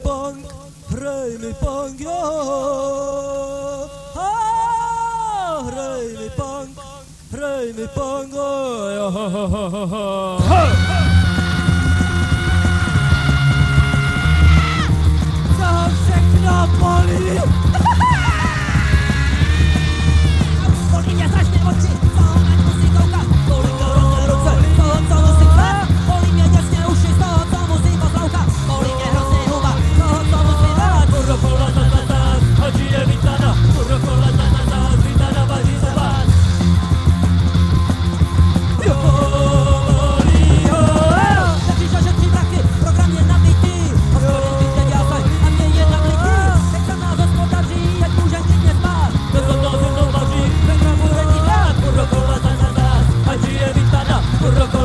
punk, jo. Hrej mi punk, jo. Co všechno bolí? Bolí mě strašně oči, co na musí koukat. Bolí mě hrozně ruce, toho co musí chlát. Bolí mě děsně uši, z toho co musí poslouchat. Bolí mě hrozně huba, toho co musí dát. Kurro kola ta, chodí je vítana. Kurro kola ta, vítana, vaří se vás. Jo, bolí, jo. Nepříšel, že 3 taky, program je nabitý. Hospodin víte dělsaj a mě je nablitý. Teď se nás hospodaří, jak můžem klidně spát. To se to vaří, ten bude ti dát. Kurro kola ta, chodí je vítana. Kurro